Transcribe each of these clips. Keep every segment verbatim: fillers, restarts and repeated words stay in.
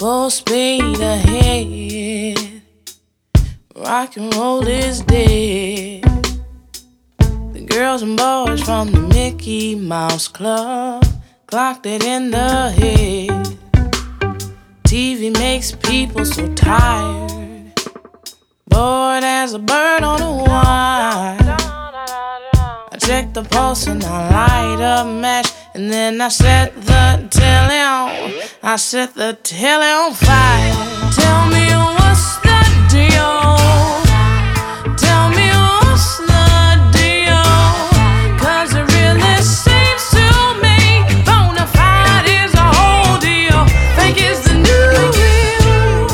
full speed ahead. Rock and roll is dead. The girls and boys from the Mickey Mouse Club clocked it in the head. T V makes people so tired, bored as a bird on a wire. I check the pulse and I light a match, and then I set the telly on. I set the telly on fire. Tell me what's the deal? Tell me what's the deal? Cause it really seems to me bona fide is a whole deal. Fake is the new real.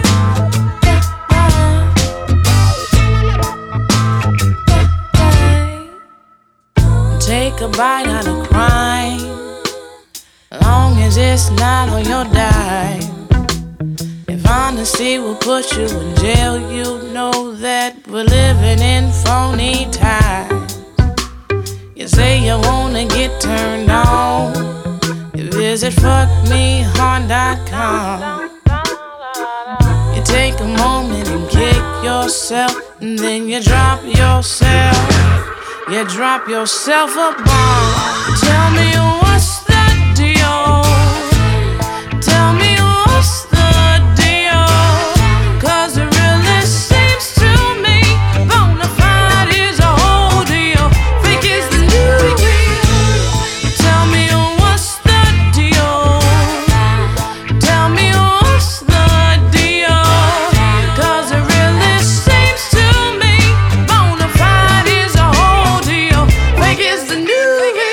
Take a bite out of crime, long as it's not on your dime. If honesty will put you in jail, you know that we're living in phony times. You say you wanna get turned on, you visit fuck me hard dot com. You take a moment and kick yourself, and then you drop yourself. You drop yourself a bomb. Tell me what's the deal? Tell me what's the deal? Cause it really seems to me bona fide is a whole deal. Fake is the new real. Tell me what's the deal? Tell me what's the deal? Cause it really seems to me bona fide is a whole deal. Fake is the new real.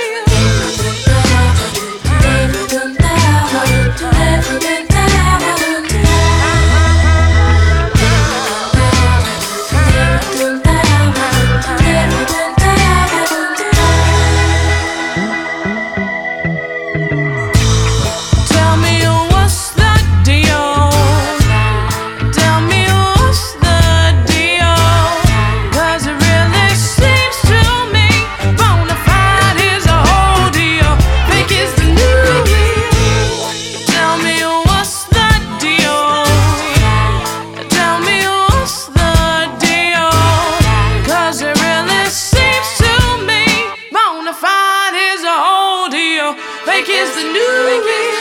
Tell me what's the deal? Tell me what's the deal? Cause it really seems to me bona fide is a whole deal. Fake is the new real. Tell me what's the deal? Tell me what's the deal? Cause it really seems to me bona fide is a whole deal. Fake is the new real.